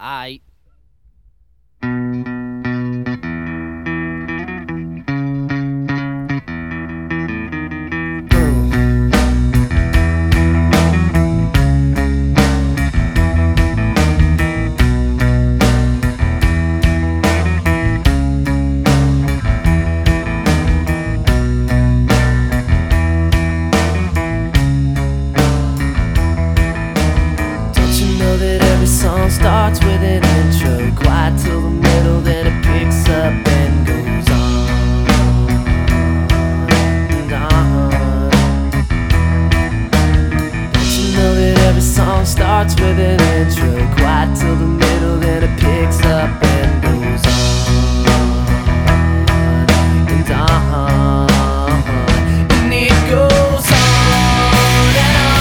I song starts with an intro, quiet till the middle, then it picks up and goes on and on. Don't you know that every song starts with an intro, quiet till the middle, then it picks up and goes on and on, and it goes on and on.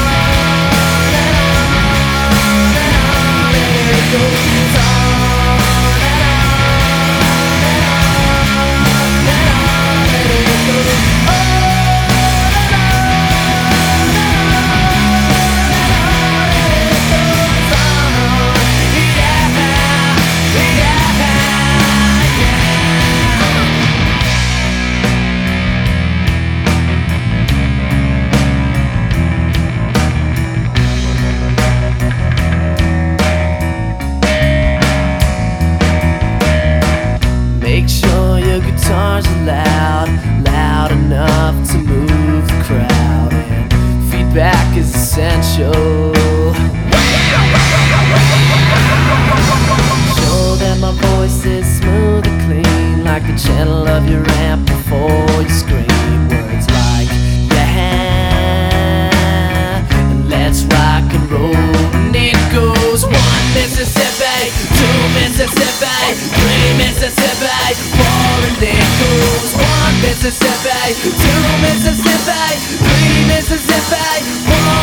Make sure your guitars are loud, loud enough to move the crowd, and feedback is essential. Show that my voice is smooth and clean, like the channel of your amp before you scream words like yeah, and let's rock and roll. And it goes 1 Mississippi, 2 Mississippi, 3 Mississippi, 4, and it goes 1 Mississippi, 2 Mississippi, 3 Mississippi, 4.